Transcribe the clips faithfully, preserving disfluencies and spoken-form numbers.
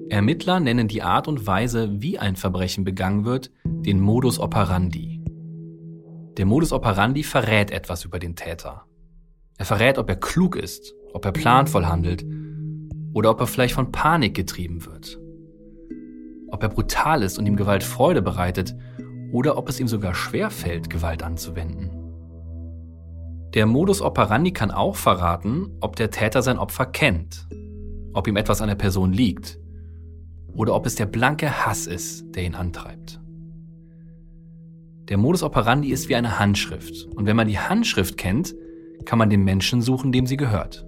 Ermittler nennen die Art und Weise, wie ein Verbrechen begangen wird, den Modus operandi. Der Modus operandi verrät etwas über den Täter. Er verrät, ob er klug ist, ob er planvoll handelt oder ob er vielleicht von Panik getrieben wird. Ob er brutal ist und ihm Gewalt Freude bereitet oder ob es ihm sogar schwerfällt, Gewalt anzuwenden. Der Modus operandi kann auch verraten, ob der Täter sein Opfer kennt, ob ihm etwas an der Person liegt oder ob es der blanke Hass ist, der ihn antreibt. Der Modus operandi ist wie eine Handschrift und wenn man die Handschrift kennt, kann man den Menschen suchen, dem sie gehört.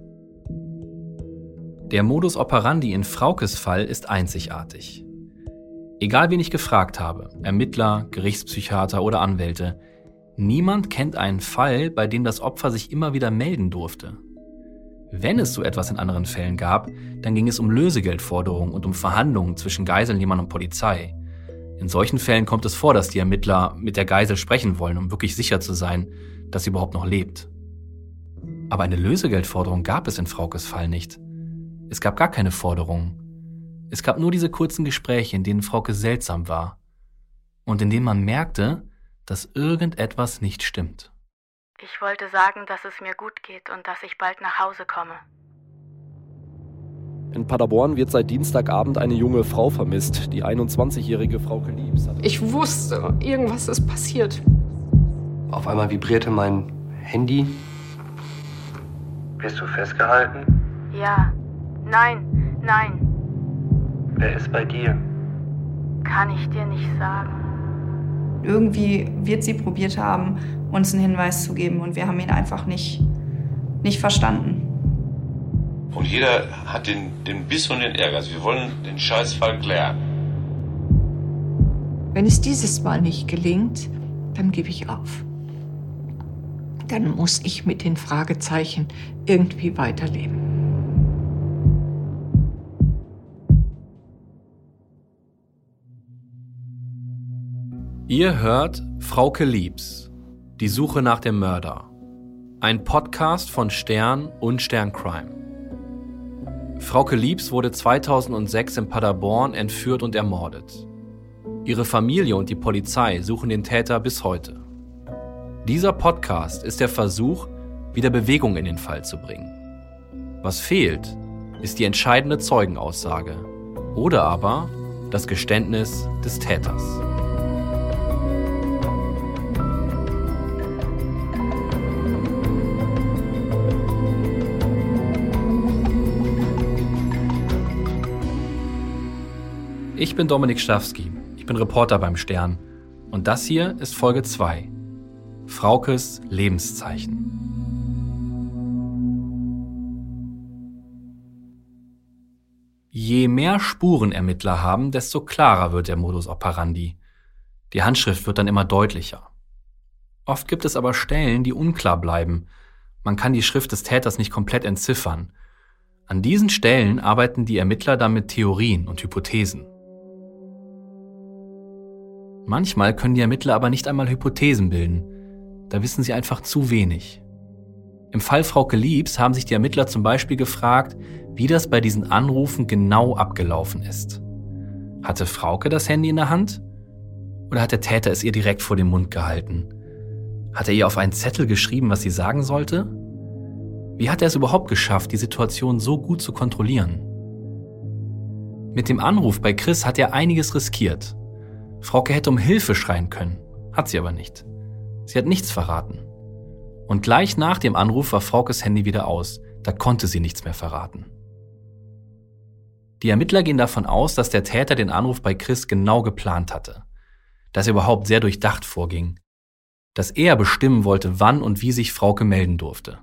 Der Modus operandi in Fraukes Fall ist einzigartig. Egal wen ich gefragt habe, Ermittler, Gerichtspsychiater oder Anwälte, niemand kennt einen Fall, bei dem das Opfer sich immer wieder melden durfte. Wenn es so etwas in anderen Fällen gab, dann ging es um Lösegeldforderungen und um Verhandlungen zwischen Geiselnehmern und Polizei. In solchen Fällen kommt es vor, dass die Ermittler mit der Geisel sprechen wollen, um wirklich sicher zu sein, dass sie überhaupt noch lebt. Aber eine Lösegeldforderung gab es in Fraukes Fall nicht. Es gab gar keine Forderungen. Es gab nur diese kurzen Gespräche, in denen Frauke seltsam war und in denen man merkte, dass irgendetwas nicht stimmt. Ich wollte sagen, dass es mir gut geht und dass ich bald nach Hause komme. In Paderborn wird seit Dienstagabend eine junge Frau vermisst, die einundzwanzigjährige Frauke Liebs. Ich wusste, irgendwas ist passiert. Auf einmal vibrierte mein Handy. Bist du festgehalten? Ja. Nein, nein. Wer ist bei dir? Kann ich dir nicht sagen. Irgendwie wird sie probiert haben, uns einen Hinweis zu geben und wir haben ihn einfach nicht, nicht verstanden. Und jeder hat den, den Biss und den Ärger. Wir wollen den Scheißfall klären. Wenn es dieses Mal nicht gelingt, dann gebe ich auf. Dann muss ich mit den Fragezeichen irgendwie weiterleben. Ihr hört Frauke Liebs, die Suche nach dem Mörder. Ein Podcast von Stern und Stern Crime. Frauke Liebs wurde zweitausendsechs in Paderborn entführt und ermordet. Ihre Familie und die Polizei suchen den Täter bis heute. Dieser Podcast ist der Versuch, wieder Bewegung in den Fall zu bringen. Was fehlt, ist die entscheidende Zeugenaussage oder aber das Geständnis des Täters. Ich bin Dominik Stawski, ich bin Reporter beim Stern und das hier ist Folge zwei, Fraukes Lebenszeichen. Je mehr Spuren Ermittler haben, desto klarer wird der Modus operandi. Die Handschrift wird dann immer deutlicher. Oft gibt es aber Stellen, die unklar bleiben. Man kann die Schrift des Täters nicht komplett entziffern. An diesen Stellen arbeiten die Ermittler dann mit Theorien und Hypothesen. Manchmal können die Ermittler aber nicht einmal Hypothesen bilden. Da wissen sie einfach zu wenig. Im Fall Frauke Liebs haben sich die Ermittler zum Beispiel gefragt, wie das bei diesen Anrufen genau abgelaufen ist. Hatte Frauke das Handy in der Hand? Oder hat der Täter es ihr direkt vor den Mund gehalten? Hat er ihr auf einen Zettel geschrieben, was sie sagen sollte? Wie hat er es überhaupt geschafft, die Situation so gut zu kontrollieren? Mit dem Anruf bei Chris hat er einiges riskiert. Frauke hätte um Hilfe schreien können, hat sie aber nicht. Sie hat nichts verraten. Und gleich nach dem Anruf war Fraukes Handy wieder aus, da konnte sie nichts mehr verraten. Die Ermittler gehen davon aus, dass der Täter den Anruf bei Chris genau geplant hatte, dass er überhaupt sehr durchdacht vorging, dass er bestimmen wollte, wann und wie sich Frauke melden durfte.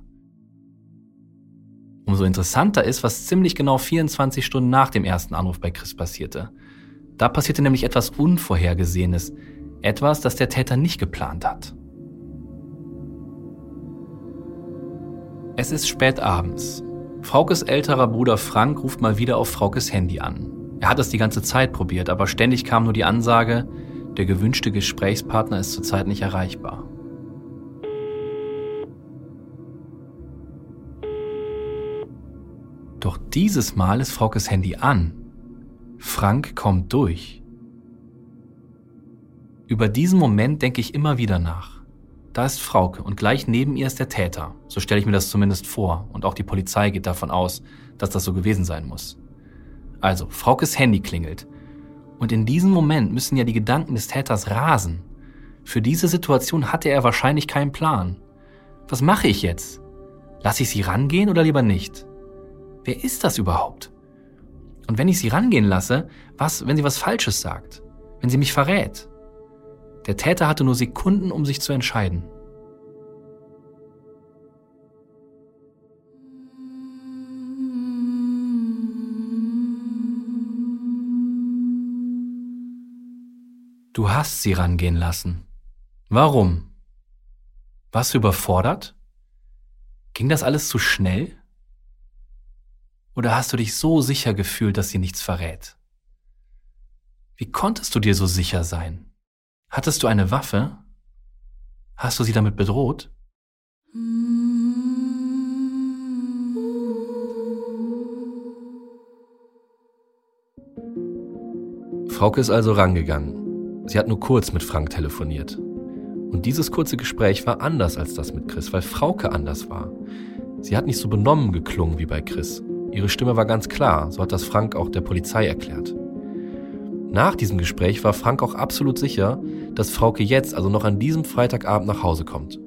Umso interessanter ist, was ziemlich genau vierundzwanzig Stunden nach dem ersten Anruf bei Chris passierte. Da passierte nämlich etwas Unvorhergesehenes, etwas, das der Täter nicht geplant hat. Es ist spät abends. Fraukes älterer Bruder Frank ruft mal wieder auf Fraukes Handy an. Er hat es die ganze Zeit probiert, aber ständig kam nur die Ansage, der gewünschte Gesprächspartner ist zurzeit nicht erreichbar. Doch dieses Mal ist Fraukes Handy an. Frank kommt durch. Über diesen Moment denke ich immer wieder nach. Da ist Frauke und gleich neben ihr ist der Täter. So stelle ich mir das zumindest vor. Und auch die Polizei geht davon aus, dass das so gewesen sein muss. Also, Fraukes Handy klingelt. Und in diesem Moment müssen ja die Gedanken des Täters rasen. Für diese Situation hatte er wahrscheinlich keinen Plan. Was mache ich jetzt? Lasse ich sie rangehen oder lieber nicht? Wer ist das überhaupt? Und wenn ich sie rangehen lasse, was, wenn sie was Falsches sagt? Wenn sie mich verrät? Der Täter hatte nur Sekunden, um sich zu entscheiden. Du hast sie rangehen lassen. Warum? Warst du überfordert? Ging das alles zu schnell? Oder hast du dich so sicher gefühlt, dass sie nichts verrät? Wie konntest du dir so sicher sein? Hattest du eine Waffe? Hast du sie damit bedroht? Frauke ist also rangegangen. Sie hat nur kurz mit Frank telefoniert. Und dieses kurze Gespräch war anders als das mit Chris, weil Frauke anders war. Sie hat nicht so benommen geklungen wie bei Chris. Ihre Stimme war ganz klar, so hat das Frank auch der Polizei erklärt. Nach diesem Gespräch war Frank auch absolut sicher, dass Frauke jetzt, also noch an diesem Freitagabend, nach Hause kommt.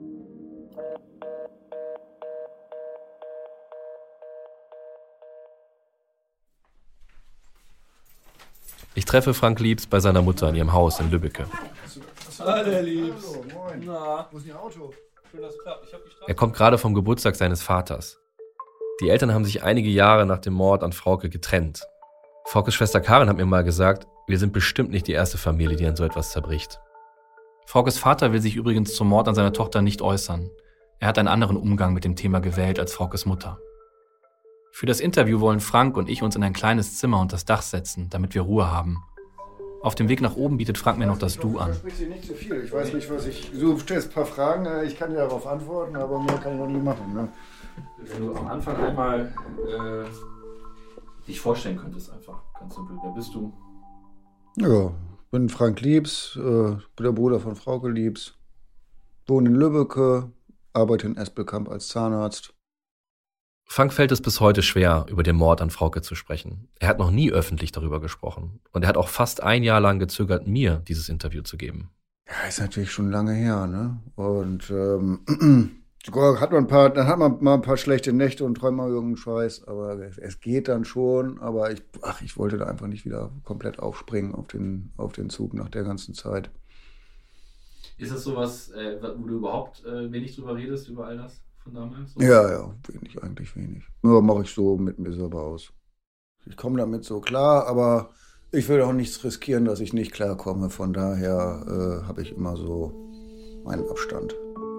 Ich treffe Frank Liebs bei seiner Mutter in ihrem Haus in Lübbecke. Hallo, Herr Liebs. Hallo, moin. Na, wo ist Ihr Auto? Schön, dass es klappt. Ich hab die Straße. Er kommt gerade vom Geburtstag seines Vaters. Die Eltern haben sich einige Jahre nach dem Mord an Frauke getrennt. Fraukes Schwester Karin hat mir mal gesagt, wir sind bestimmt nicht die erste Familie, die an so etwas zerbricht. Fraukes Vater will sich übrigens zum Mord an seiner Tochter nicht äußern. Er hat einen anderen Umgang mit dem Thema gewählt als Fraukes Mutter. Für das Interview wollen Frank und ich uns in ein kleines Zimmer unter das Dach setzen, damit wir Ruhe haben. Auf dem Weg nach oben bietet Frank mir noch das Du an. Sprich Sie nicht zu viel. Ich weiß nicht, was ich... Du stellst ein paar Fragen, ich kann dir darauf antworten, aber mehr kann ich noch nicht machen. Ne? Wenn du am Anfang einmal äh, dich vorstellen könntest, einfach ganz simpel. Wer bist du? Ja, bin Frank Liebs, äh, bin der Bruder von Frauke Liebs, wohne in Lübbecke, arbeite in Espelkamp als Zahnarzt. Frank fällt es bis heute schwer, über den Mord an Frauke zu sprechen. Er hat noch nie öffentlich darüber gesprochen. Und er hat auch fast ein Jahr lang gezögert, mir dieses Interview zu geben. Ja, ist natürlich schon lange her, ne? Und ähm, hat man ein paar, dann hat man mal ein paar schlechte Nächte und träumt mal irgendeinen Scheiß. Aber es, es geht dann schon. Aber ich, ach, ich wollte da einfach nicht wieder komplett aufspringen auf den, auf den Zug nach der ganzen Zeit. Ist das sowas, äh, wo du überhaupt äh, wenig drüber redest, über all das? Von damals? Ja, ja, wenig, eigentlich wenig. Nur mache ich so mit mir selber aus. Ich komme damit so klar, aber ich will auch nichts riskieren, dass ich nicht klarkomme. Von daher äh, habe ich immer so meinen Abstand.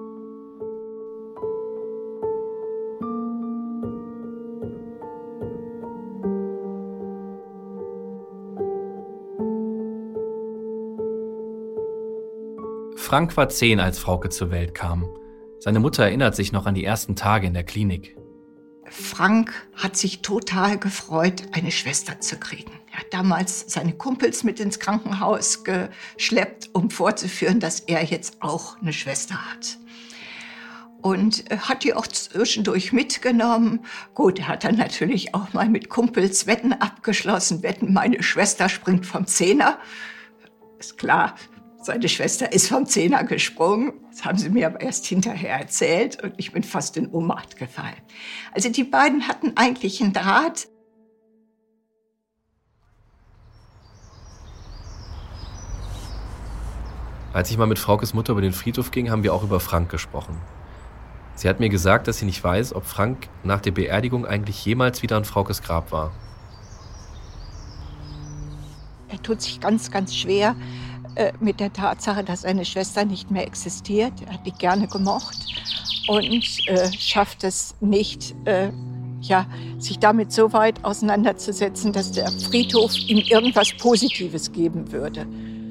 Frank war zehn, als Frauke zur Welt kam. Seine Mutter erinnert sich noch an die ersten Tage in der Klinik. Frank hat sich total gefreut, eine Schwester zu kriegen. Er hat damals seine Kumpels mit ins Krankenhaus geschleppt, um vorzuführen, dass er jetzt auch eine Schwester hat. Und hat die auch zwischendurch mitgenommen. Gut, er hat dann natürlich auch mal mit Kumpels Wetten abgeschlossen. Wetten, meine Schwester springt vom Zehner. Ist klar. Seine Schwester ist vom Zehner gesprungen. Das haben sie mir aber erst hinterher erzählt und ich bin fast in Ohnmacht gefallen. Also die beiden hatten eigentlich einen Draht. Als ich mal mit Fraukes Mutter über den Friedhof ging, haben wir auch über Frank gesprochen. Sie hat mir gesagt, dass sie nicht weiß, ob Frank nach der Beerdigung eigentlich jemals wieder an Fraukes Grab war. Er tut sich ganz, ganz schwer mit der Tatsache, dass seine Schwester nicht mehr existiert. Er hat die gerne gemocht und äh, schafft es nicht, äh, ja, sich damit so weit auseinanderzusetzen, dass der Friedhof ihm irgendwas Positives geben würde.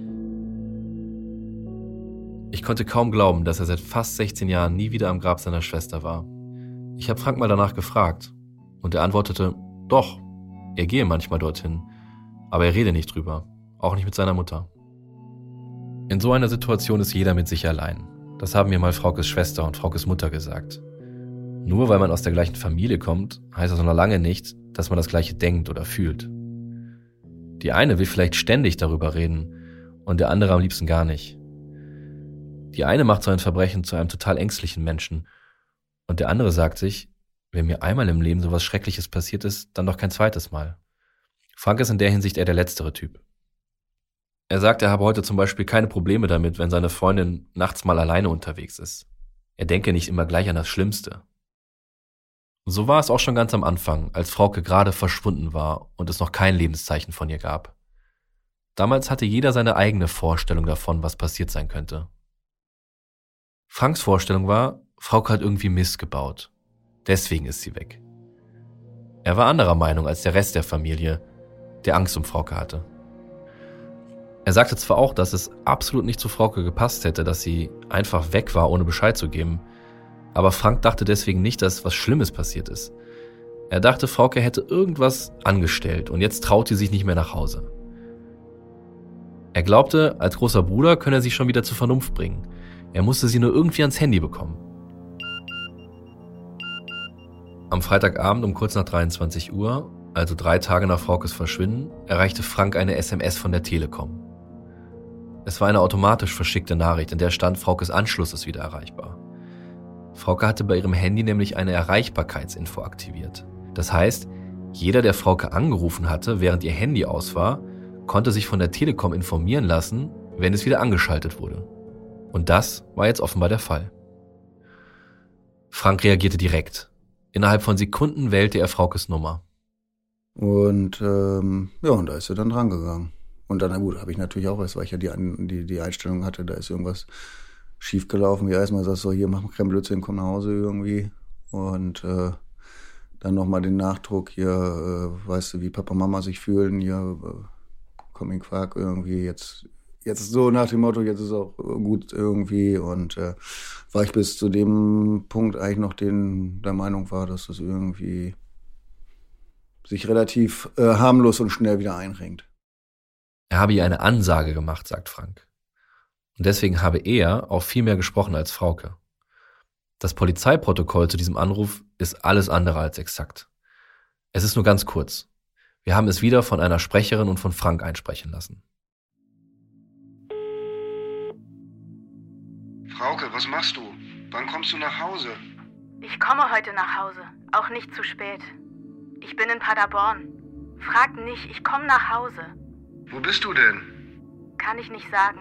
Ich konnte kaum glauben, dass er seit fast sechzehn Jahren nie wieder am Grab seiner Schwester war. Ich habe Frank mal danach gefragt und er antwortete, doch, er gehe manchmal dorthin. Aber er rede nicht drüber, auch nicht mit seiner Mutter. In so einer Situation ist jeder mit sich allein. Das haben mir mal Fraukes Schwester und Fraukes Mutter gesagt. Nur weil man aus der gleichen Familie kommt, heißt das noch lange nicht, dass man das Gleiche denkt oder fühlt. Die eine will vielleicht ständig darüber reden und der andere am liebsten gar nicht. Die eine macht so ein Verbrechen zu einem total ängstlichen Menschen und der andere sagt sich, wenn mir einmal im Leben sowas Schreckliches passiert ist, dann doch kein zweites Mal. Frank ist in der Hinsicht eher der letztere Typ. Er sagt, er habe heute zum Beispiel keine Probleme damit, wenn seine Freundin nachts mal alleine unterwegs ist. Er denke nicht immer gleich an das Schlimmste. So war es auch schon ganz am Anfang, als Frauke gerade verschwunden war und es noch kein Lebenszeichen von ihr gab. Damals hatte jeder seine eigene Vorstellung davon, was passiert sein könnte. Franks Vorstellung war, Frauke hat irgendwie Mist gebaut. Deswegen ist sie weg. Er war anderer Meinung als der Rest der Familie, der Angst um Frauke hatte. Er sagte zwar auch, dass es absolut nicht zu Frauke gepasst hätte, dass sie einfach weg war, ohne Bescheid zu geben, aber Frank dachte deswegen nicht, dass was Schlimmes passiert ist. Er dachte, Frauke hätte irgendwas angestellt und jetzt traut sie sich nicht mehr nach Hause. Er glaubte, als großer Bruder könne er sie schon wieder zur Vernunft bringen. Er musste sie nur irgendwie ans Handy bekommen. Am Freitagabend um kurz nach dreiundzwanzig Uhr, also drei Tage nach Fraukes Verschwinden, erreichte Frank eine S M S von der Telekom. Es war eine automatisch verschickte Nachricht, in der stand, Fraukes Anschluss ist wieder erreichbar. Frauke hatte bei ihrem Handy nämlich eine Erreichbarkeitsinfo aktiviert. Das heißt, jeder, der Frauke angerufen hatte, während ihr Handy aus war, konnte sich von der Telekom informieren lassen, wenn es wieder angeschaltet wurde. Und das war jetzt offenbar der Fall. Frank reagierte direkt. Innerhalb von Sekunden wählte er Fraukes Nummer. Und ähm, ja, und da ist er dann dran gegangen. Und dann, na gut, habe ich natürlich auch was, weil ich ja die, die, die Einstellung hatte, da ist irgendwas schief gelaufen. Wie erstmal sagst du, hier, mach keinen Blödsinn, komm nach Hause irgendwie. Und äh, dann nochmal den Nachdruck, hier, äh, weißt du, wie Papa und Mama sich fühlen, hier, äh, komm in Quark irgendwie, jetzt, jetzt so nach dem Motto, jetzt ist auch gut irgendwie. Und äh, war ich bis zu dem Punkt eigentlich noch den, der Meinung war, dass das irgendwie sich relativ äh, harmlos und schnell wieder einrenkt. Er habe ihr eine Ansage gemacht, sagt Frank. Und deswegen habe er auch viel mehr gesprochen als Frauke. Das Polizeiprotokoll zu diesem Anruf ist alles andere als exakt. Es ist nur ganz kurz. Wir haben es wieder von einer Sprecherin und von Frank einsprechen lassen. Frauke, was machst du? Wann kommst du nach Hause? Ich komme heute nach Hause, auch nicht zu spät. Ich bin in Paderborn. Frag nicht, ich komme nach Hause. Wo bist du denn? Kann ich nicht sagen.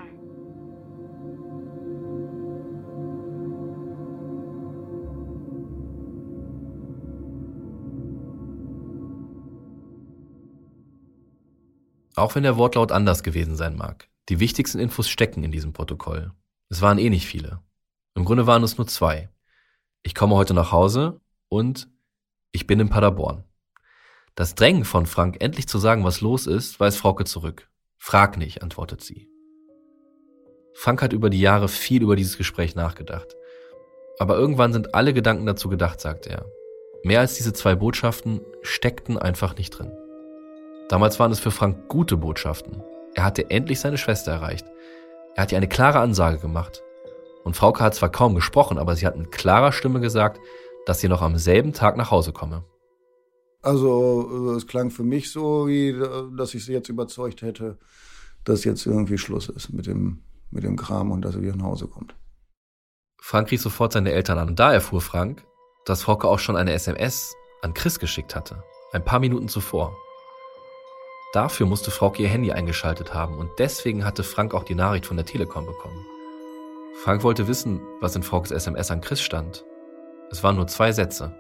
Auch wenn der Wortlaut anders gewesen sein mag, die wichtigsten Infos stecken in diesem Protokoll. Es waren eh nicht viele. Im Grunde waren es nur zwei. Ich komme heute nach Hause und ich bin in Paderborn. Das Drängen von Frank, endlich zu sagen, was los ist, weist Frauke zurück. Frag nicht, antwortet sie. Frank hat über die Jahre viel über dieses Gespräch nachgedacht. Aber irgendwann sind alle Gedanken dazu gedacht, sagt er. Mehr als diese zwei Botschaften steckten einfach nicht drin. Damals waren es für Frank gute Botschaften. Er hatte endlich seine Schwester erreicht. Er hat ihr eine klare Ansage gemacht. Und Frauke hat zwar kaum gesprochen, aber sie hat mit klarer Stimme gesagt, dass sie noch am selben Tag nach Hause komme. Also es klang für mich so, wie dass ich sie jetzt überzeugt hätte, dass jetzt irgendwie Schluss ist mit dem, mit dem Kram und dass sie wieder nach Hause kommt. Frank rief sofort seine Eltern an und da erfuhr Frank, dass Frauke auch schon eine S M S an Chris geschickt hatte, ein paar Minuten zuvor. Dafür musste Frauke ihr Handy eingeschaltet haben und deswegen hatte Frank auch die Nachricht von der Telekom bekommen. Frank wollte wissen, was in Fraukes S M S an Chris stand. Es waren nur zwei Sätze.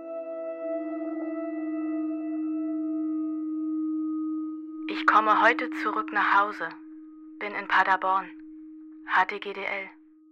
Ich komme heute zurück nach Hause. Bin in Paderborn. H D G D L.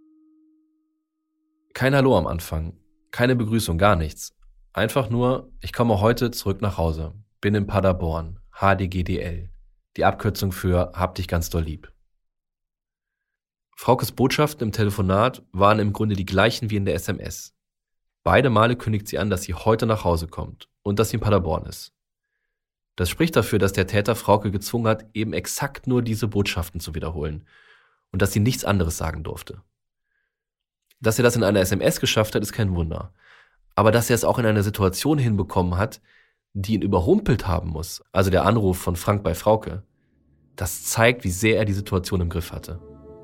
Kein Hallo am Anfang, keine Begrüßung, gar nichts. Einfach nur, ich komme heute zurück nach Hause. Bin in Paderborn. H D G D L. Die Abkürzung für Hab dich ganz doll lieb. Fraukes Botschaften im Telefonat waren im Grunde die gleichen wie in der S M S. Beide Male kündigt sie an, dass sie heute nach Hause kommt und dass sie in Paderborn ist. Das spricht dafür, dass der Täter Frauke gezwungen hat, eben exakt nur diese Botschaften zu wiederholen und dass sie nichts anderes sagen durfte. Dass er das in einer S M S geschafft hat, ist kein Wunder. Aber dass er es auch in einer Situation hinbekommen hat, die ihn überrumpelt haben muss, also der Anruf von Frank bei Frauke, das zeigt, wie sehr er die Situation im Griff hatte.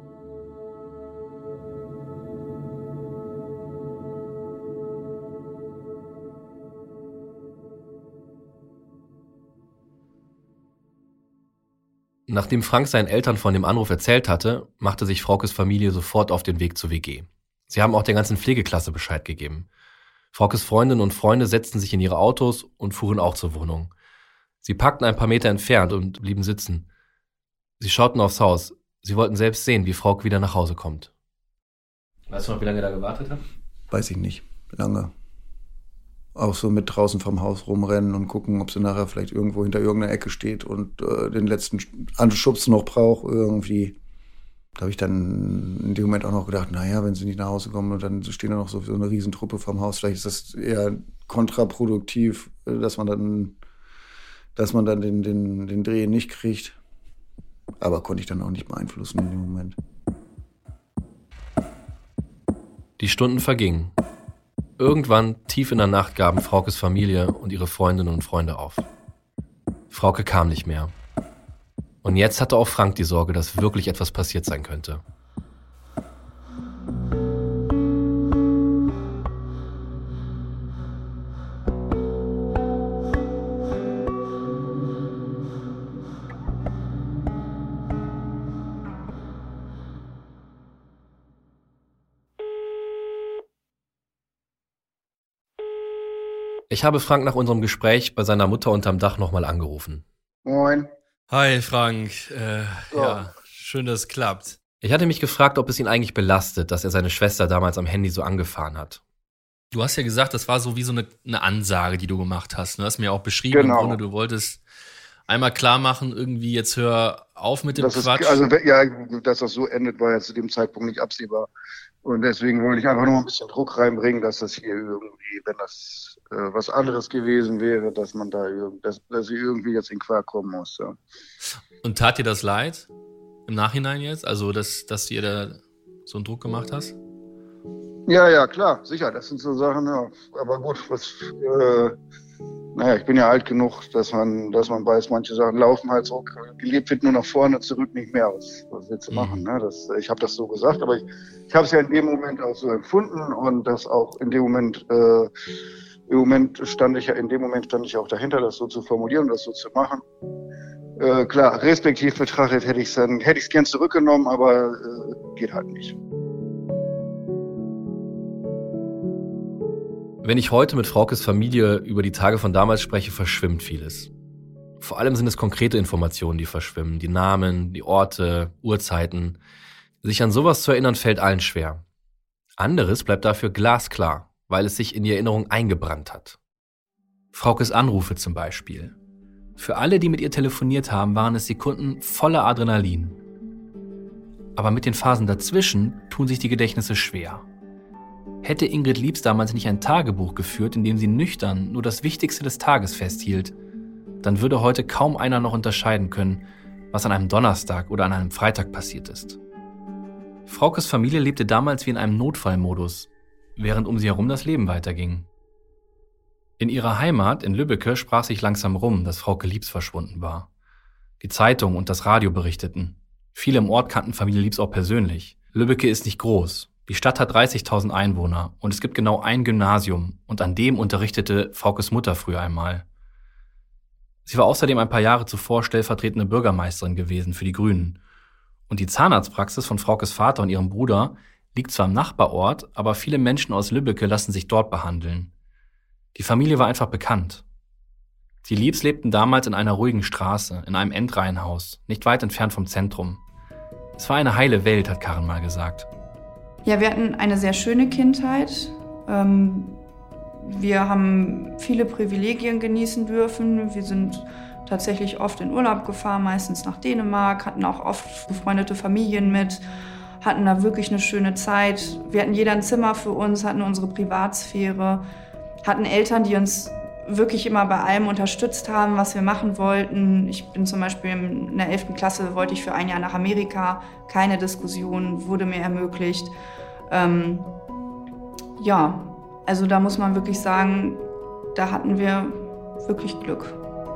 Nachdem Frank seinen Eltern von dem Anruf erzählt hatte, machte sich Fraukes Familie sofort auf den Weg zur W G. Sie haben auch der ganzen Pflegeklasse Bescheid gegeben. Fraukes Freundinnen und Freunde setzten sich in ihre Autos und fuhren auch zur Wohnung. Sie parkten ein paar Meter entfernt und blieben sitzen. Sie schauten aufs Haus. Sie wollten selbst sehen, wie Frauke wieder nach Hause kommt. Weißt du noch, wie lange er da gewartet hat? Weiß ich nicht. Lange. Auch so mit draußen vom Haus rumrennen und gucken, ob sie nachher vielleicht irgendwo hinter irgendeiner Ecke steht und äh, den letzten Anschubs noch braucht irgendwie. Da habe ich dann in dem Moment auch noch gedacht, naja, wenn sie nicht nach Hause kommen und dann stehen da noch so, so eine Riesentruppe vom Haus, vielleicht ist das eher kontraproduktiv, dass man dann, dass man dann den, den, den Dreh nicht kriegt. Aber konnte ich dann auch nicht beeinflussen in dem Moment. Die Stunden vergingen. Irgendwann, tief in der Nacht, gaben Fraukes Familie und ihre Freundinnen und Freunde auf. Frauke kam nicht mehr. Und jetzt hatte auch Frank die Sorge, dass wirklich etwas passiert sein könnte. Ich habe Frank nach unserem Gespräch bei seiner Mutter unterm Dach nochmal angerufen. Moin. Hi Frank, äh, so. ja, schön, dass es klappt. Ich hatte mich gefragt, ob es ihn eigentlich belastet, dass er seine Schwester damals am Handy so angefahren hat. Du hast ja gesagt, das war so wie so eine, eine Ansage, die du gemacht hast. Du hast mir auch beschrieben, Genau. Im Grunde, du wolltest einmal klar machen, irgendwie jetzt hör auf mit dem das Quatsch. Ist, also ja, dass das so endet, war ja zu dem Zeitpunkt nicht absehbar. Und deswegen wollte ich einfach nur ein bisschen Druck reinbringen, dass das hier irgendwie, wenn das äh, was anderes gewesen wäre, dass man da dass, dass sie irgendwie jetzt in Quark kommen muss. Ja. Und tat dir das leid im Nachhinein jetzt? Also, dass, dass du ihr da so einen Druck gemacht hast? Ja, ja, klar, sicher, das sind so Sachen, ja. Aber gut, was, äh, naja, ich bin ja alt genug, dass man, dass man weiß, manche Sachen laufen halt so, gelebt wird nur nach vorne, zurück nicht mehr. Was, was willst du Mhm. machen? Ne? Das, ich habe das so gesagt, aber ich, ich habe es ja in dem Moment auch so empfunden und das auch in dem Moment, äh, im Moment stand ich ja, in dem Moment stand ich auch dahinter, das so zu formulieren und das so zu machen. Äh, klar, respektiv betrachtet hätte ich es dann, hätte ich es gern zurückgenommen, aber äh, geht halt nicht. Wenn ich heute mit Fraukes Familie über die Tage von damals spreche, verschwimmt vieles. Vor allem sind es konkrete Informationen, die verschwimmen. Die Namen, die Orte, Uhrzeiten. Sich an sowas zu erinnern, fällt allen schwer. Anderes bleibt dafür glasklar, weil es sich in die Erinnerung eingebrannt hat. Fraukes Anrufe zum Beispiel. Für alle, die mit ihr telefoniert haben, waren es Sekunden voller Adrenalin. Aber mit den Phasen dazwischen tun sich die Gedächtnisse schwer. Hätte Ingrid Liebs damals nicht ein Tagebuch geführt, in dem sie nüchtern nur das Wichtigste des Tages festhielt, dann würde heute kaum einer noch unterscheiden können, was an einem Donnerstag oder an einem Freitag passiert ist. Fraukes Familie lebte damals wie in einem Notfallmodus, während um sie herum das Leben weiterging. In ihrer Heimat in Lübbecke sprach sich langsam rum, dass Frauke Liebs verschwunden war. Die Zeitung und das Radio berichteten. Viele im Ort kannten Familie Liebs auch persönlich. Lübbecke ist nicht groß. Die Stadt hat dreißigtausend Einwohner und es gibt genau ein Gymnasium und an dem unterrichtete Fraukes Mutter früher einmal. Sie war außerdem ein paar Jahre zuvor stellvertretende Bürgermeisterin gewesen für die Grünen. Und die Zahnarztpraxis von Fraukes Vater und ihrem Bruder liegt zwar im Nachbarort, aber viele Menschen aus Lübbecke lassen sich dort behandeln. Die Familie war einfach bekannt. Die Liebs lebten damals in einer ruhigen Straße, in einem Endreihenhaus, nicht weit entfernt vom Zentrum. Es war eine heile Welt, hat Karin mal gesagt. Ja, wir hatten eine sehr schöne Kindheit. Ähm, wir haben viele Privilegien genießen dürfen. Wir sind tatsächlich oft in Urlaub gefahren, meistens nach Dänemark, hatten auch oft befreundete Familien mit, hatten da wirklich eine schöne Zeit. Wir hatten jeder ein Zimmer für uns, hatten unsere Privatsphäre, hatten Eltern, die uns wirklich immer bei allem unterstützt haben, was wir machen wollten. Ich bin zum Beispiel in der elften Klasse, wollte ich für ein Jahr nach Amerika. Keine Diskussion, wurde mir ermöglicht. Ähm, ja, also da muss man wirklich sagen, da hatten wir wirklich Glück.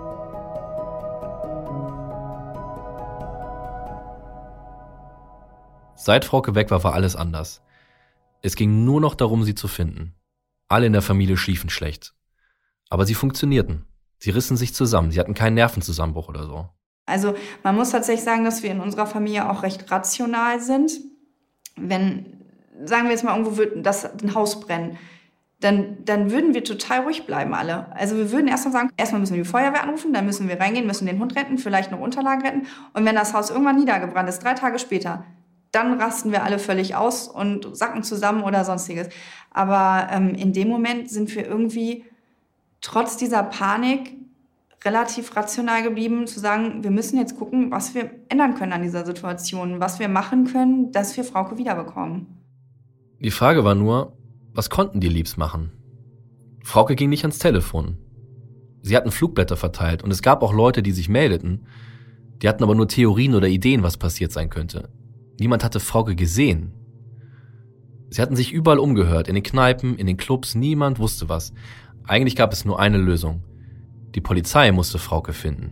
Seit Frauke weg war, war alles anders. Es ging nur noch darum, sie zu finden. Alle in der Familie schliefen schlecht. Aber sie funktionierten. Sie rissen sich zusammen. Sie hatten keinen Nervenzusammenbruch oder so. Also man muss tatsächlich sagen, dass wir in unserer Familie auch recht rational sind. Wenn, sagen wir jetzt mal, irgendwo wird das ein Haus brennen, dann, dann würden wir total ruhig bleiben alle. Also wir würden erstmal sagen, erstmal müssen wir die Feuerwehr anrufen, dann müssen wir reingehen, müssen den Hund retten, vielleicht noch Unterlagen retten. Und wenn das Haus irgendwann niedergebrannt ist, drei Tage später, dann rasten wir alle völlig aus und sacken zusammen oder sonstiges. Aber ähm, in dem Moment sind wir irgendwie trotz dieser Panik relativ rational geblieben, zu sagen, wir müssen jetzt gucken, was wir ändern können an dieser Situation, was wir machen können, dass wir Frauke wiederbekommen. Die Frage war nur, was konnten die Liebs machen? Frauke ging nicht ans Telefon. Sie hatten Flugblätter verteilt und es gab auch Leute, die sich meldeten. Die hatten aber nur Theorien oder Ideen, was passiert sein könnte. Niemand hatte Frauke gesehen. Sie hatten sich überall umgehört, in den Kneipen, in den Clubs, niemand wusste was. Eigentlich gab es nur eine Lösung. Die Polizei musste Frauke finden.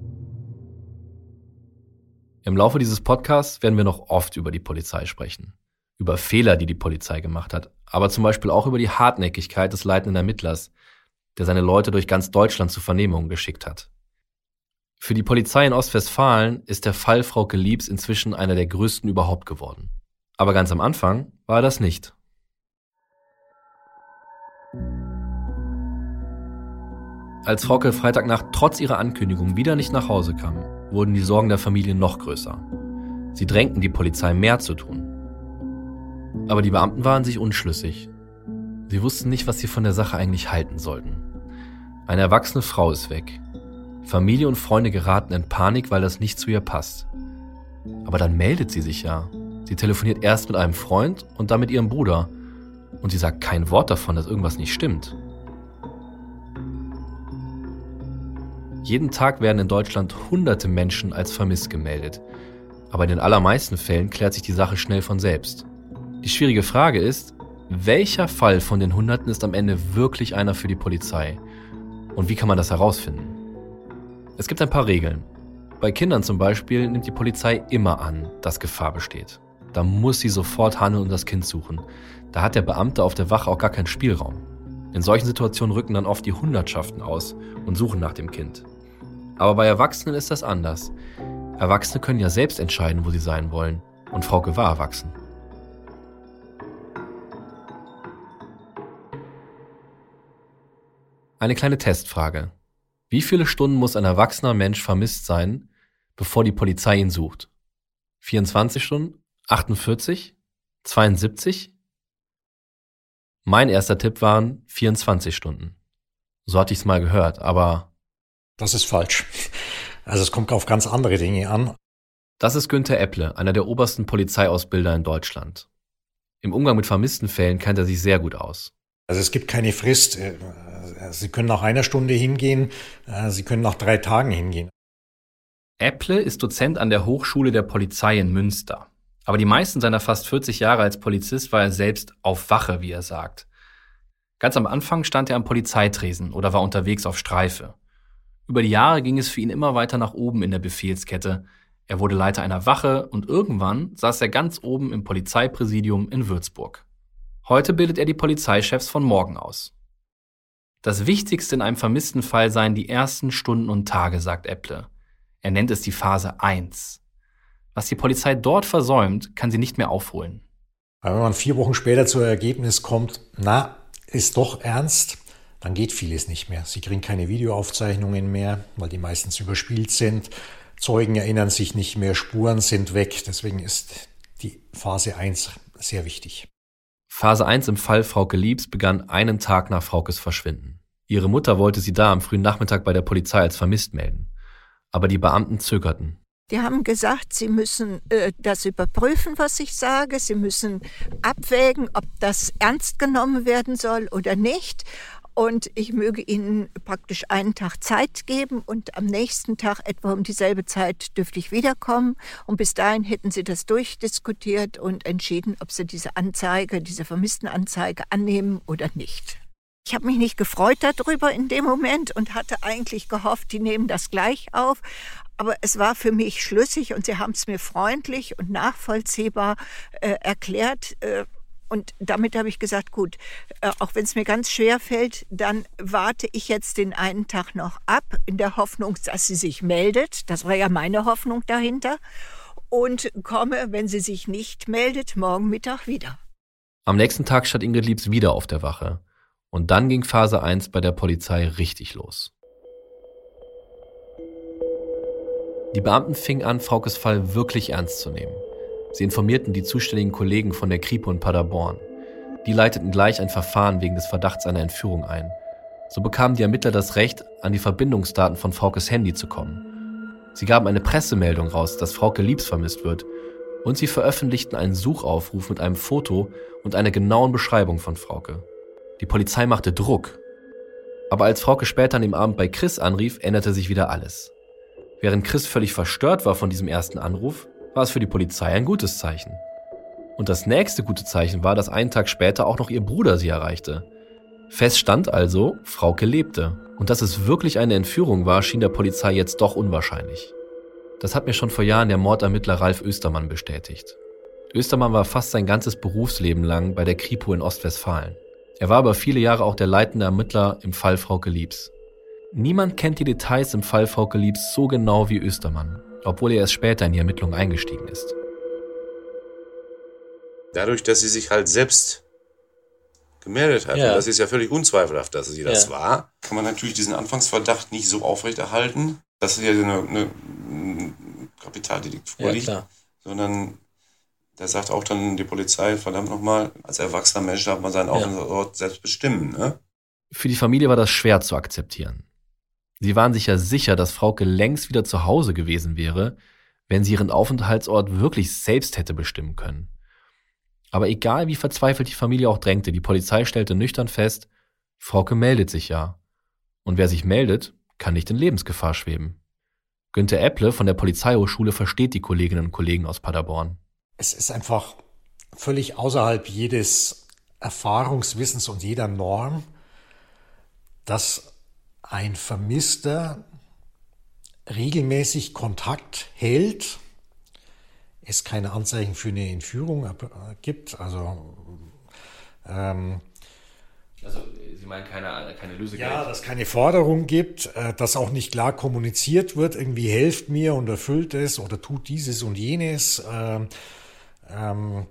Im Laufe dieses Podcasts werden wir noch oft über die Polizei sprechen. Über Fehler, die die Polizei gemacht hat. Aber zum Beispiel auch über die Hartnäckigkeit des leitenden Ermittlers, der seine Leute durch ganz Deutschland zu Vernehmungen geschickt hat. Für die Polizei in Ostwestfalen ist der Fall Frauke Liebs inzwischen einer der größten überhaupt geworden. Aber ganz am Anfang war er das nicht. Als Frauke Freitagnacht trotz ihrer Ankündigung wieder nicht nach Hause kam, wurden die Sorgen der Familie noch größer. Sie drängten die Polizei, mehr zu tun. Aber die Beamten waren sich unschlüssig. Sie wussten nicht, was sie von der Sache eigentlich halten sollten. Eine erwachsene Frau ist weg. Familie und Freunde geraten in Panik, weil das nicht zu ihr passt. Aber dann meldet sie sich ja. Sie telefoniert erst mit einem Freund und dann mit ihrem Bruder. Und sie sagt kein Wort davon, dass irgendwas nicht stimmt. Jeden Tag werden in Deutschland hunderte Menschen als vermisst gemeldet. Aber in den allermeisten Fällen klärt sich die Sache schnell von selbst. Die schwierige Frage ist, welcher Fall von den Hunderten ist am Ende wirklich einer für die Polizei? Und wie kann man das herausfinden? Es gibt ein paar Regeln. Bei Kindern zum Beispiel nimmt die Polizei immer an, dass Gefahr besteht. Da muss sie sofort handeln und das Kind suchen. Da hat der Beamte auf der Wache auch gar keinen Spielraum. In solchen Situationen rücken dann oft die Hundertschaften aus und suchen nach dem Kind. Aber bei Erwachsenen ist das anders. Erwachsene können ja selbst entscheiden, wo sie sein wollen. Und Frauke war erwachsen. Eine kleine Testfrage. Wie viele Stunden muss ein erwachsener Mensch vermisst sein, bevor die Polizei ihn sucht? vierundzwanzig Stunden? achtundvierzig? zweiundsiebzig? Mein erster Tipp waren vierundzwanzig Stunden. So hatte ich es mal gehört, aber... Das ist falsch. Also es kommt auf ganz andere Dinge an. Das ist Günther Epple, einer der obersten Polizeiausbilder in Deutschland. Im Umgang mit vermissten Fällen kennt er sich sehr gut aus. Also es gibt keine Frist. Sie können nach einer Stunde hingehen, Sie können nach drei Tagen hingehen. Epple ist Dozent an der Hochschule der Polizei in Münster. Aber die meisten seiner fast vierzig Jahre als Polizist war er selbst auf Wache, wie er sagt. Ganz am Anfang stand er am Polizeitresen oder war unterwegs auf Streife. Über die Jahre ging es für ihn immer weiter nach oben in der Befehlskette. Er wurde Leiter einer Wache und irgendwann saß er ganz oben im Polizeipräsidium in Würzburg. Heute bildet er die Polizeichefs von morgen aus. Das Wichtigste in einem vermissten Fall seien die ersten Stunden und Tage, sagt Epple. Er nennt es die Phase eins. Was die Polizei dort versäumt, kann sie nicht mehr aufholen. Aber wenn man vier Wochen später zu Ergebnis kommt, na, ist doch ernst, dann geht vieles nicht mehr. Sie kriegen keine Videoaufzeichnungen mehr, weil die meistens überspielt sind. Zeugen erinnern sich nicht mehr, Spuren sind weg. Deswegen ist die Phase eins sehr wichtig. Phase eins im Fall Frauke Liebs begann einen Tag nach Fraukes Verschwinden. Ihre Mutter wollte sie da am frühen Nachmittag bei der Polizei als vermisst melden. Aber die Beamten zögerten. Die haben gesagt, sie müssen äh, das überprüfen, was ich sage. Sie müssen abwägen, ob das ernst genommen werden soll oder nicht. und ich möge Ihnen praktisch einen Tag Zeit geben und am nächsten Tag etwa um dieselbe Zeit dürfte ich wiederkommen und bis dahin hätten Sie das durchdiskutiert und entschieden, ob Sie diese Anzeige, diese Vermisstenanzeige annehmen oder nicht. Ich habe mich nicht gefreut darüber in dem Moment und hatte eigentlich gehofft, die nehmen das gleich auf. Aber es war für mich schlüssig und sie haben es mir freundlich und nachvollziehbar äh, erklärt. Äh, und damit habe ich gesagt, gut, äh, auch wenn es mir ganz schwer fällt, dann warte ich jetzt den einen Tag noch ab, in der Hoffnung, dass sie sich meldet. Das war ja meine Hoffnung dahinter. Und komme, wenn sie sich nicht meldet, morgen Mittag wieder. Am nächsten Tag stand Ingrid Liebs wieder auf der Wache. Und dann ging Phase eins bei der Polizei richtig los. Die Beamten fingen an, Fraukes Fall wirklich ernst zu nehmen. Sie informierten die zuständigen Kollegen von der Kripo in Paderborn. Die leiteten gleich ein Verfahren wegen des Verdachts einer Entführung ein. So bekamen die Ermittler das Recht, an die Verbindungsdaten von Fraukes Handy zu kommen. Sie gaben eine Pressemeldung raus, dass Frauke Liebs vermisst wird. Und sie veröffentlichten einen Suchaufruf mit einem Foto und einer genauen Beschreibung von Frauke. Die Polizei machte Druck. Aber als Frauke später an dem Abend bei Chris anrief, änderte sich wieder alles. Während Chris völlig verstört war von diesem ersten Anruf, war es für die Polizei ein gutes Zeichen. Und das nächste gute Zeichen war, dass einen Tag später auch noch ihr Bruder sie erreichte. Fest stand also, Frauke lebte. Und dass es wirklich eine Entführung war, schien der Polizei jetzt doch unwahrscheinlich. Das hat mir schon vor Jahren der Mordermittler Ralf Östermann bestätigt. Östermann war fast sein ganzes Berufsleben lang bei der Kripo in Ostwestfalen. Er war aber viele Jahre auch der leitende Ermittler im Fall Frauke Liebs. Niemand kennt die Details im Fall Frauke Liebs so genau wie Östermann, obwohl er erst später in die Ermittlungen eingestiegen ist. Dadurch, dass sie sich halt selbst gemeldet hat, Ja. und das ist ja völlig unzweifelhaft, dass sie das Ja. war, kann man natürlich diesen Anfangsverdacht nicht so aufrechterhalten, dass hier eine, eine, ein Kapitaldelikt vorliegt, Ja, klar. sondern da sagt auch dann die Polizei, verdammt nochmal, als erwachsener Mensch darf man seinen Aufenthaltsort selbst bestimmen. Ne? Für die Familie war das schwer zu akzeptieren. Sie waren sich ja sicher, dass Frauke längst wieder zu Hause gewesen wäre, wenn sie ihren Aufenthaltsort wirklich selbst hätte bestimmen können. Aber egal wie verzweifelt die Familie auch drängte, die Polizei stellte nüchtern fest, Frauke meldet sich ja. Und wer sich meldet, kann nicht in Lebensgefahr schweben. Günther Epple von der Polizeihochschule versteht die Kolleginnen und Kollegen aus Paderborn. Es ist einfach völlig außerhalb jedes Erfahrungswissens und jeder Norm, dass ein Vermisster regelmäßig Kontakt hält, es keine Anzeichen für eine Entführung gibt. Also, ähm, also Sie meinen keine, keine Lösegeld? Ja, dass keine Forderung gibt, dass auch nicht klar kommuniziert wird, irgendwie helft mir und erfüllt es oder tut dieses und jenes. Ähm, ähm,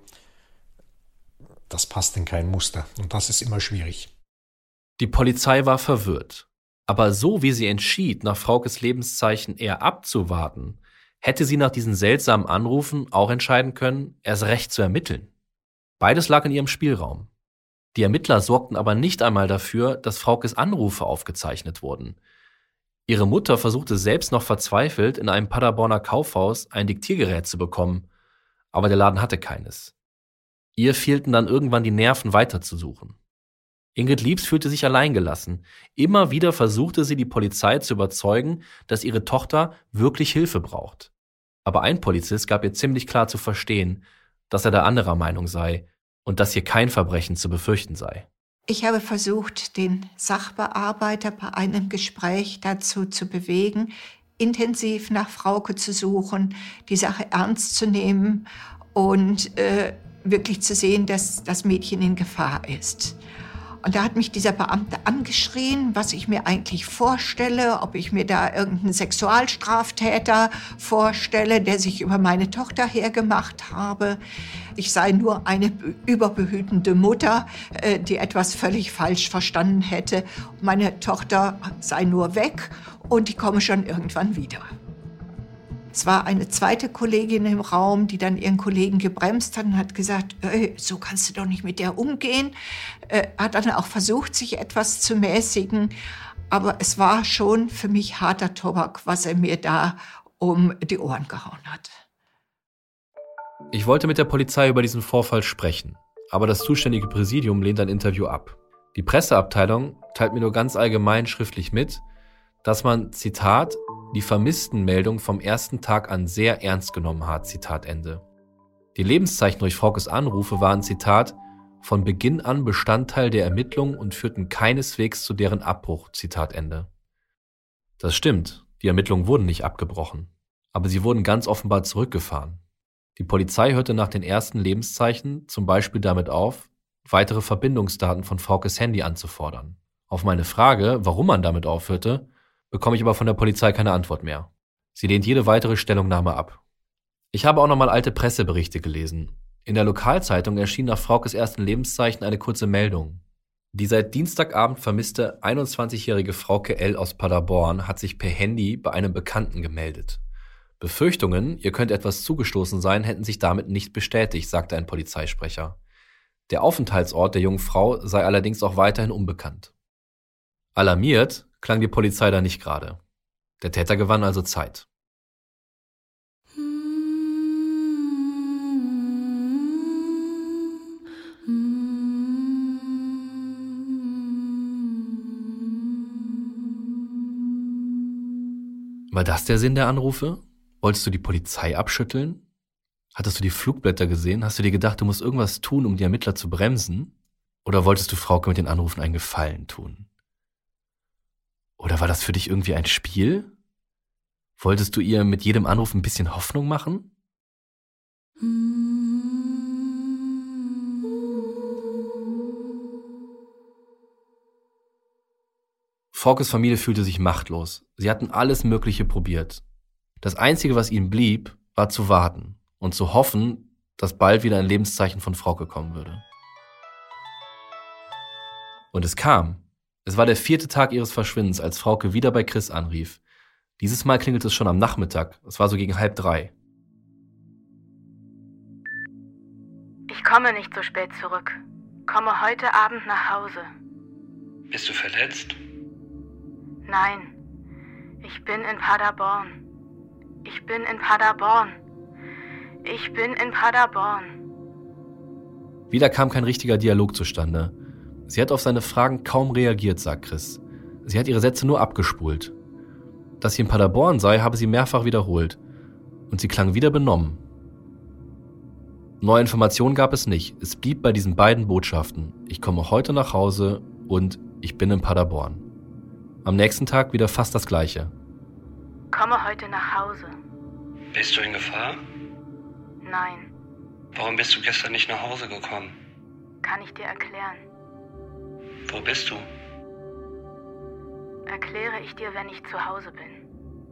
das passt in kein Muster und das ist immer schwierig. Die Polizei war verwirrt. Aber so wie sie entschied, nach Fraukes Lebenszeichen eher abzuwarten, hätte sie nach diesen seltsamen Anrufen auch entscheiden können, erst recht zu ermitteln. Beides lag in ihrem Spielraum. Die Ermittler sorgten aber nicht einmal dafür, dass Fraukes Anrufe aufgezeichnet wurden. Ihre Mutter versuchte selbst noch verzweifelt, in einem Paderborner Kaufhaus ein Diktiergerät zu bekommen, aber der Laden hatte keines. Ihr fehlten dann irgendwann die Nerven, weiterzusuchen. Ingrid Liebs fühlte sich alleingelassen. Immer wieder versuchte sie, die Polizei zu überzeugen, dass ihre Tochter wirklich Hilfe braucht. Aber ein Polizist gab ihr ziemlich klar zu verstehen, dass er da anderer Meinung sei und dass hier kein Verbrechen zu befürchten sei. Ich habe versucht, den Sachbearbeiter bei einem Gespräch dazu zu bewegen, intensiv nach Frauke zu suchen, die Sache ernst zu nehmen und äh, wirklich zu sehen, dass das Mädchen in Gefahr ist. Und da hat mich dieser Beamte angeschrien, was ich mir eigentlich vorstelle, ob ich mir da irgendeinen Sexualstraftäter vorstelle, der sich über meine Tochter hergemacht habe. Ich sei nur eine überbehütende Mutter, die etwas völlig falsch verstanden hätte. Meine Tochter sei nur weg und die komme schon irgendwann wieder. Es war eine zweite Kollegin im Raum, die dann ihren Kollegen gebremst hat und hat gesagt, hey, so kannst du doch nicht mit der umgehen. Äh, hat dann auch versucht, sich etwas zu mäßigen. Aber es war schon für mich harter Tobak, was er mir da um die Ohren gehauen hat. Ich wollte mit der Polizei über diesen Vorfall sprechen, aber das zuständige Präsidium lehnt ein Interview ab. Die Presseabteilung teilt mir nur ganz allgemein schriftlich mit, dass man, Zitat, die Vermisstenmeldung vom ersten Tag an sehr ernst genommen hat, Zitat Ende. Die Lebenszeichen durch Fraukes Anrufe waren, Zitat, von Beginn an Bestandteil der Ermittlungen und führten keineswegs zu deren Abbruch, Zitat Ende. Das stimmt, die Ermittlungen wurden nicht abgebrochen, aber sie wurden ganz offenbar zurückgefahren. Die Polizei hörte nach den ersten Lebenszeichen zum Beispiel damit auf, weitere Verbindungsdaten von Fraukes Handy anzufordern. Auf meine Frage, warum man damit aufhörte, bekomme ich aber von der Polizei keine Antwort mehr. Sie lehnt jede weitere Stellungnahme ab. Ich habe auch nochmal alte Presseberichte gelesen. In der Lokalzeitung erschien nach Fraukes ersten Lebenszeichen eine kurze Meldung. Die seit Dienstagabend vermisste einundzwanzigjährige Frauke L. aus Paderborn hat sich per Handy bei einem Bekannten gemeldet. Befürchtungen, ihr könnt etwas zugestoßen sein, hätten sich damit nicht bestätigt, sagte ein Polizeisprecher. Der Aufenthaltsort der jungen Frau sei allerdings auch weiterhin unbekannt. Alarmiert klang die Polizei da nicht gerade. Der Täter gewann also Zeit. War das der Sinn der Anrufe? Wolltest du die Polizei abschütteln? Hattest du die Flugblätter gesehen? Hast du dir gedacht, du musst irgendwas tun, um die Ermittler zu bremsen? Oder wolltest du Frauke mit den Anrufen einen Gefallen tun? Oder war das für dich irgendwie ein Spiel? Wolltest du ihr mit jedem Anruf ein bisschen Hoffnung machen? Fraukes Familie fühlte sich machtlos. Sie hatten alles Mögliche probiert. Das Einzige, was ihnen blieb, war zu warten und zu hoffen, dass bald wieder ein Lebenszeichen von Frauke kommen würde. Und es kam. Es war der vierte Tag ihres Verschwindens, als Frauke wieder bei Chris anrief. Dieses Mal klingelte es schon am Nachmittag. Es war so gegen halb drei. Ich komme nicht so spät zurück. Komme heute Abend nach Hause. Bist du verletzt? Nein, ich bin in Paderborn. Ich bin in Paderborn. Ich bin in Paderborn. Wieder kam kein richtiger Dialog zustande. Sie hat auf seine Fragen kaum reagiert, sagt Chris. Sie hat ihre Sätze nur abgespult. Dass sie in Paderborn sei, habe sie mehrfach wiederholt. Und sie klang wieder benommen. Neue Informationen gab es nicht. Es blieb bei diesen beiden Botschaften. Ich komme heute nach Hause und ich bin in Paderborn. Am nächsten Tag wieder fast das Gleiche. Komme heute nach Hause. Bist du in Gefahr? Nein. Warum bist du gestern nicht nach Hause gekommen? Kann ich dir erklären. Wo bist du? Erkläre ich dir, wenn ich zu Hause bin.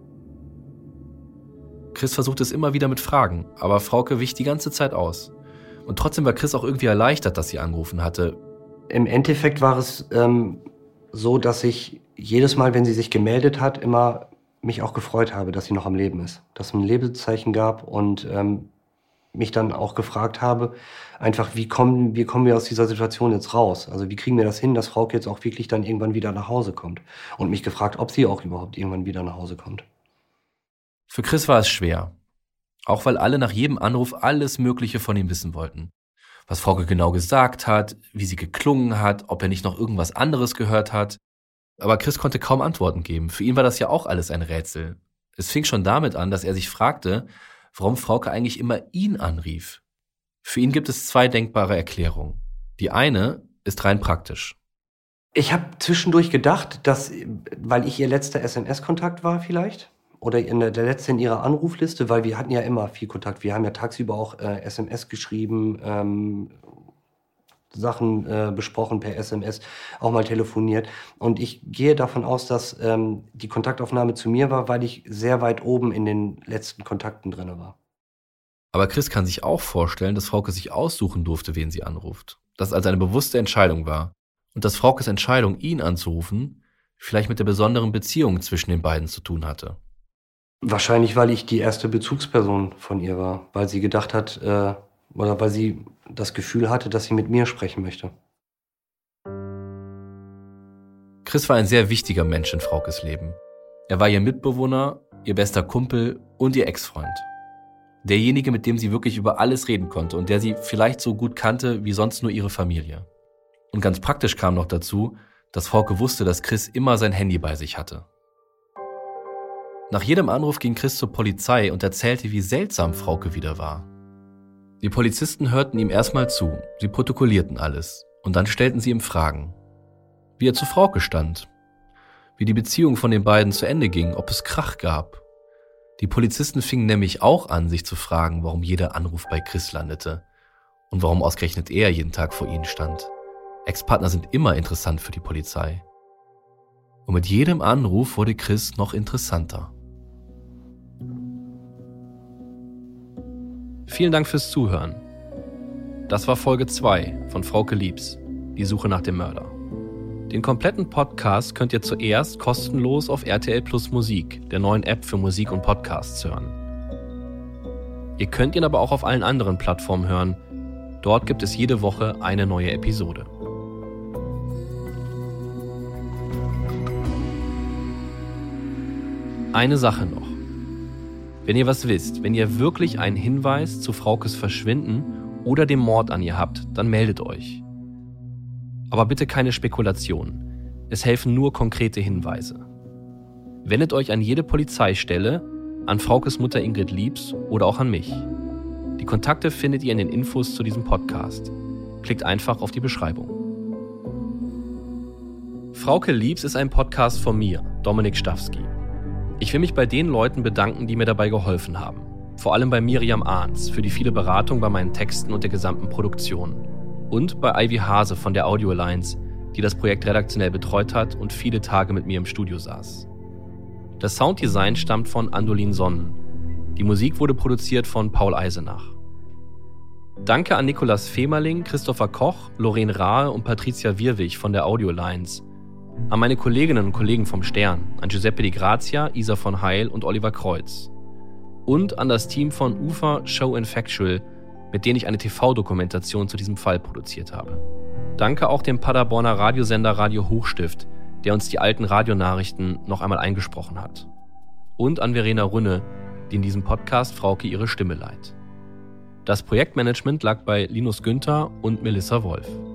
Chris versucht es immer wieder mit Fragen, aber Frauke wich die ganze Zeit aus. Und trotzdem war Chris auch irgendwie erleichtert, dass sie angerufen hatte. Im Endeffekt war es ähm, so, dass ich jedes Mal, wenn sie sich gemeldet hat, immer mich auch gefreut habe, dass sie noch am Leben ist. Dass es ein Lebenszeichen gab und ähm, mich dann auch gefragt habe, einfach, wie kommen, wie kommen wir aus dieser Situation jetzt raus? Also wie kriegen wir das hin, dass Frauke jetzt auch wirklich dann irgendwann wieder nach Hause kommt? Und mich gefragt, ob sie auch überhaupt irgendwann wieder nach Hause kommt. Für Chris war es schwer. Auch weil alle nach jedem Anruf alles Mögliche von ihm wissen wollten. Was Frauke genau gesagt hat, wie sie geklungen hat, ob er nicht noch irgendwas anderes gehört hat. Aber Chris konnte kaum Antworten geben. Für ihn war das ja auch alles ein Rätsel. Es fing schon damit an, dass er sich fragte, warum Frauke eigentlich immer ihn anrief. Für ihn gibt es zwei denkbare Erklärungen. Die eine ist rein praktisch. Ich habe zwischendurch gedacht, dass, weil ich ihr letzter S M S-Kontakt war vielleicht, oder in der, der letzte in ihrer Anrufliste, weil wir hatten ja immer viel Kontakt. Wir haben ja tagsüber auch äh, S M S geschrieben, ähm, Sachen äh, besprochen per S M S, auch mal telefoniert. Und ich gehe davon aus, dass ähm, die Kontaktaufnahme zu mir war, weil ich sehr weit oben in den letzten Kontakten drin war. Aber Chris kann sich auch vorstellen, dass Frauke sich aussuchen durfte, wen sie anruft. Dass es also eine bewusste Entscheidung war. Und dass Fraukes Entscheidung, ihn anzurufen, vielleicht mit der besonderen Beziehung zwischen den beiden zu tun hatte. Wahrscheinlich, weil ich die erste Bezugsperson von ihr war. Weil sie gedacht hat, äh, oder weil sie das Gefühl hatte, dass sie mit mir sprechen möchte. Chris war ein sehr wichtiger Mensch in Fraukes Leben. Er war ihr Mitbewohner, ihr bester Kumpel und ihr Ex-Freund. Derjenige, mit dem sie wirklich über alles reden konnte und der sie vielleicht so gut kannte wie sonst nur ihre Familie. Und ganz praktisch kam noch dazu, dass Frauke wusste, dass Chris immer sein Handy bei sich hatte. Nach jedem Anruf ging Chris zur Polizei und erzählte, wie seltsam Frauke wieder war. Die Polizisten hörten ihm erstmal zu, sie protokollierten alles und dann stellten sie ihm Fragen. Wie er zu Frauke stand, wie die Beziehung von den beiden zu Ende ging, ob es Krach gab. Die Polizisten fingen nämlich auch an, sich zu fragen, warum jeder Anruf bei Chris landete und warum ausgerechnet er jeden Tag vor ihnen stand. Ex-Partner sind immer interessant für die Polizei. Und mit jedem Anruf wurde Chris noch interessanter. Vielen Dank fürs Zuhören. Das war Folge zwei von Frauke Liebs, die Suche nach dem Mörder. Den kompletten Podcast könnt ihr zuerst kostenlos auf R T L Plus Musik, der neuen App für Musik und Podcasts, hören. Ihr könnt ihn aber auch auf allen anderen Plattformen hören. Dort gibt es jede Woche eine neue Episode. Eine Sache noch. Wenn ihr was wisst, wenn ihr wirklich einen Hinweis zu Fraukes Verschwinden oder dem Mord an ihr habt, dann meldet euch. Aber bitte keine Spekulationen. Es helfen nur konkrete Hinweise. Wendet euch an jede Polizeistelle, an Fraukes Mutter Ingrid Liebs oder auch an mich. Die Kontakte findet ihr in den Infos zu diesem Podcast. Klickt einfach auf die Beschreibung. Frauke Liebs ist ein Podcast von mir, Dominik Stawski. Ich will mich bei den Leuten bedanken, die mir dabei geholfen haben. Vor allem bei Miriam Ahns für die viele Beratung bei meinen Texten und der gesamten Produktion. Und bei Ivy Hase von der Audio Alliance, die das Projekt redaktionell betreut hat und viele Tage mit mir im Studio saß. Das Sounddesign stammt von Andolin Sonnen. Die Musik wurde produziert von Paul Eisenach. Danke an Nikolaus Femerling, Christopher Koch, Lorraine Rahe und Patricia Wirwig von der Audio Alliance. An meine Kolleginnen und Kollegen vom Stern, an Giuseppe Di Grazia, Isa von Heil und Oliver Kreuz. Und an das Team von Ufer, Show and Factual, mit denen ich eine T V-Dokumentation zu diesem Fall produziert habe. Danke auch dem Paderborner Radiosender Radio Hochstift, der uns die alten Radionachrichten noch einmal eingesprochen hat. Und an Verena Rünne, die in diesem Podcast Frauke ihre Stimme leiht. Das Projektmanagement lag bei Linus Günther und Melissa Wolf.